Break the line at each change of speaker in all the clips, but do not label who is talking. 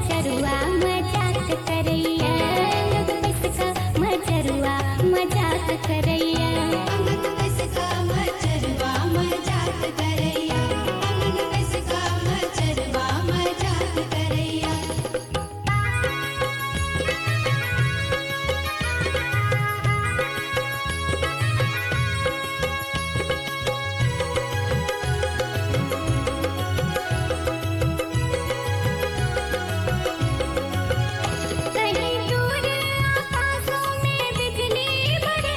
मचरुआ मजाक करैया अंगन पिसका मचरुआ मजाक करैया
अंगन पिसका मचरुआ मजाक करैया अंगन पिसका मचरुआ मजाक करैया
कहीं दूर आकाशों में बिजली बरसे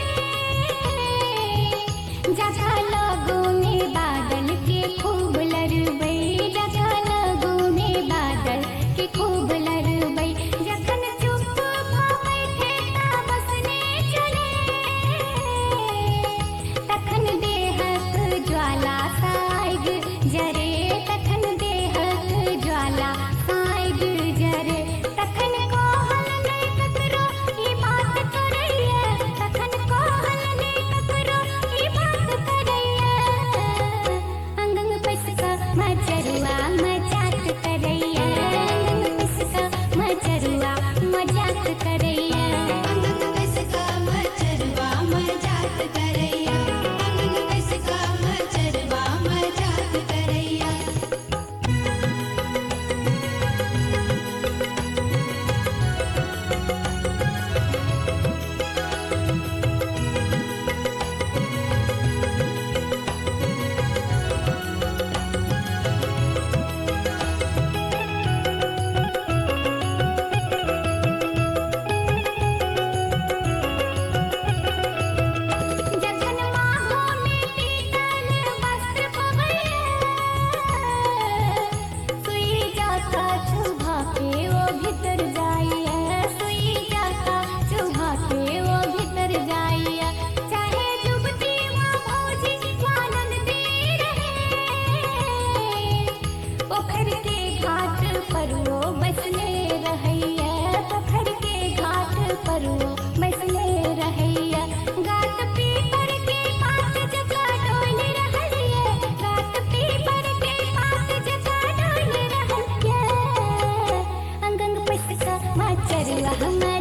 जगह लगो में बादल के खूब लरबै जगह लगो में बादल के खूब लरबै जखन चुप भ बैठे ता बसने चले तखन देहक ज्वाला साइग जरे तखन देहक ज्वाला साइग जरे तखन कहल नहीं ककरो ई बात करैया तखन कहल नहीं ककरो ई बात करैया अंगन पिसका मचरुआ मजाक करैया अंगन पिसका मचरुआ मजाक करैया
अंगन पिसका मचरुआ मजाक करैया अंगन पिसका मचरुआ मजाक करैया
जखन माहो में टीकल वस्त्र पवैया सुई जाता चुभा के वो भीतर जाइया सुई जाता चुभा के वो भीतर जाइया चाहे जुबती माँ भौजी वानन दे रहे पोखर के घाट पर वो बसले रहैया पोखर के घाट पर वो बसले रहैया गात पीपर के पात जका डोल रहलिए गात पीपर के पात जका डोल रहलिए अंगन पिसका मचरुआ